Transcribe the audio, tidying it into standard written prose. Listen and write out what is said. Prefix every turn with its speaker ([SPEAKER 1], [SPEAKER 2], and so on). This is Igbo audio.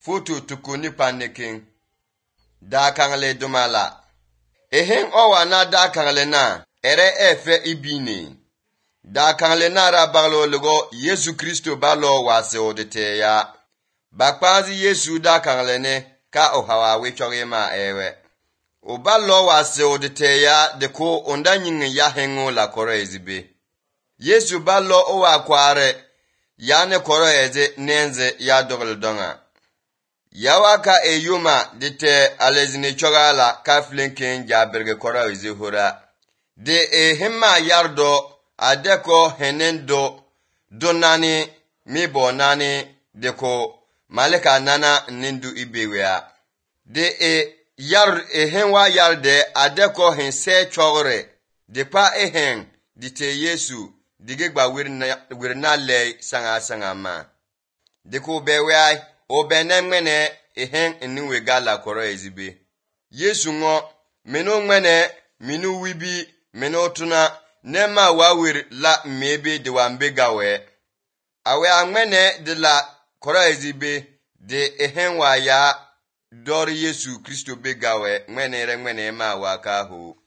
[SPEAKER 1] Futu tukuni paneking. Da kangle dumala. Ehen owa na da kangle na. Ere efe ibini. Da kangle na ra baglo lugo Yesu Kristo balo wase odete ya. Bakpazi Yesu da kangle ne ka ohawa wichoge ma ewe. O balo wase odete ya deko onda nyingi ya hengo la kore ezibe. Yesu balo owa kware ya ne kore eze nenze ya dogle donga. Yawaka eyuma dite alezine chogala ka flinken jaberge kora izi hura. De himma yardo adeko henendo donani mibo nani deko malika nana nindu ibewea. De yar henwa yarde adeko hense chogre de pa ehen dite Yesu digegba wirna lei sanga ma. Deko bewea Obene mwene ehen eniwe gala koro ezibe. Yesu ngo meno mwene minu wibi meno tuna nema wawir la mebe de wambega we. Awe amwene de la koro ezibe de ehen wa ya dori Yesu Kristo bega we mwene re mwene ma waka ho.